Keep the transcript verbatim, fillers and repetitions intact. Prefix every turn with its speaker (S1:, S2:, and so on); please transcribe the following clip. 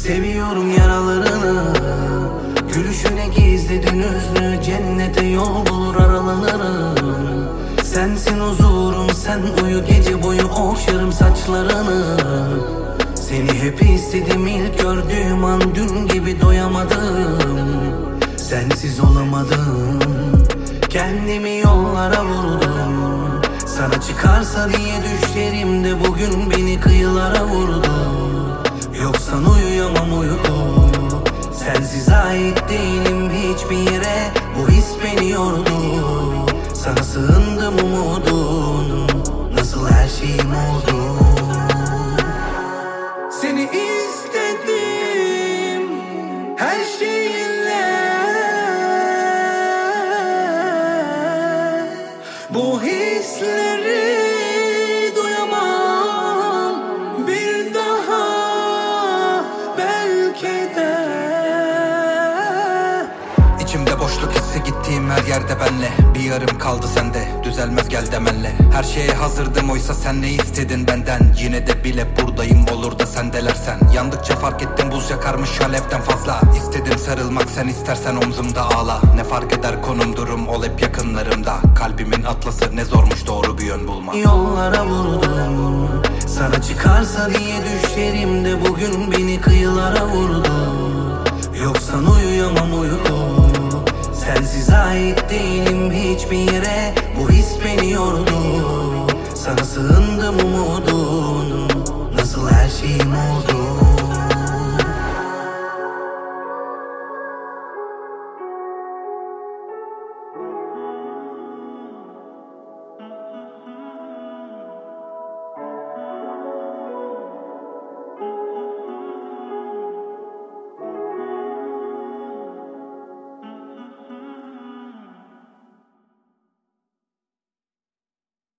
S1: Seviyorum yaralarını, gülüşüne gizledin hüznü. Cennete yol bulur aralanırım. Sensin huzurum, sen uyu, gece boyu okşarım saçlarını. Seni hep istedim, ilk gördüğüm an dün gibi doyamadım. Sensiz olamadım, kendimi yollara vurdum. Sana çıkarsa diye düşlerimde bugün beni kıyılara vurdu. Yoksan uyuyamam uyku, sensiz ait değilim hiçbir yere. Bu his beni yordu, sana sığındım umudum. Nasıl her şeyim oldu. Seni istedim her şeyinle. Bu hisleri duyamam bir daha belki de.
S2: İçimde boşluk hissi, gittiğim her yerde benle. Bir yarım kaldı sende, düzelmez gel demenle. Her şeye hazırdım oysa sen ne istedin benden. Yine de bile buradayım, olur da sen delersen. Yandıkça fark ettim buz yakarmış alevden fazla. İstedim sarılmak, sen istersen omzumda ağla. Ne fark eder konum durum, ol hep yakınlarımda. Kalbimin atlası ne zormuş doğru bir yön bulma.
S1: Yollara vurdum, sana çıkarsa diye düşlerimde bugün beni kıyılara vurdu. Yoksan uyuyamam uyku, sensiz ait değilim hiçbir yere. Bu his beni yordu, sana sığındım umudum. Nasıl her şeyim oldu.